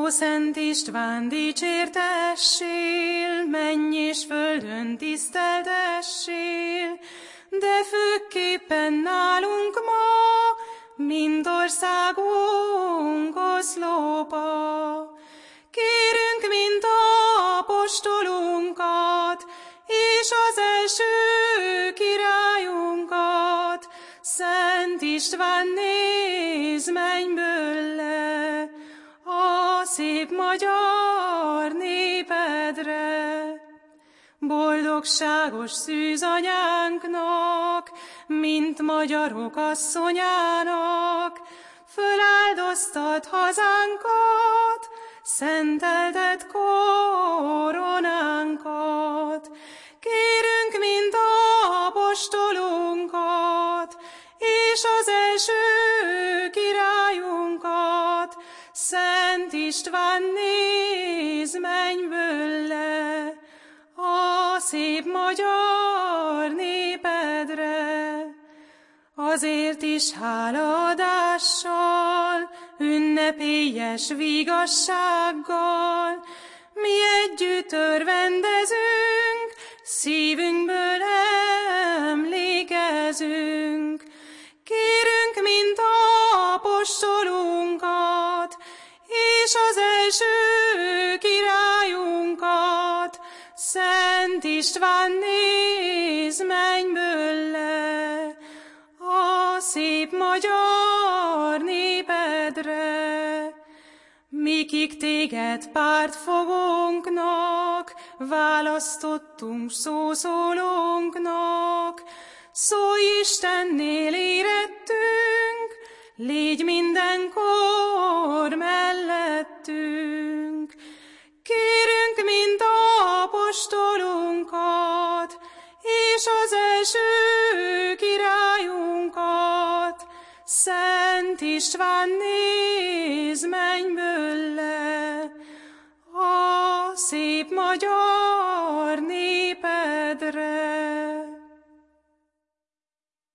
Ó, Szent István, dicsértessél, menj és földön tiszteltessél, de főképpen nálunk ma, mint országunk oszlopa. Kérünk, mint apostolunkat, és az első királyunkat, Szent István, nézz mennyből le a szép magyar népedre. Boldogságos szűzanyánknak, mint magyarok asszonyának, föláldoztad hazánkat, szentelted koronánkat. Kérünk, mint apostolunkat, és az első királyunkat, Szent István, nézz mennyből le a szép magyar népedre. Azért is hálaadással, ünnepélyes vigassággal, mi együtt örvendezünk, szívünkből emlékezünk. Kérünk, mint apostolunkat, és az első királyunkat, Szent István, nézz mennyből le a szép magyar népedre. Mikig téged pártfogónknak, választottunk szószólónknak, szólj Istennél érettünk, légy mindenkor mellettünk. Kérünk, mint apostolunkat, és az első királyunkat, Szent István, nézz mennyből le a szép magyar népedre.